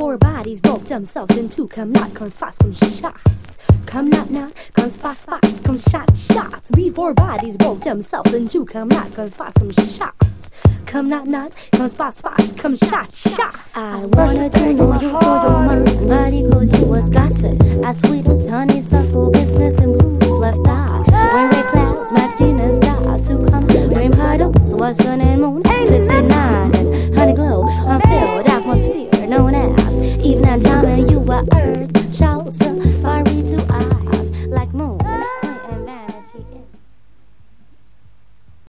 four bodies broke themselves into come not, come spots, come shots. Come not, come spots, come shots. We four bodies broke themselves into come not, come spots, come shots. Come not, come spots, come shots. I wanted to know you for your mind, body cause you was gossip. As sweet as honeysuckle, business and blues left eye. When red clouds, Martinez died to come. Rain puddles was sun and moon.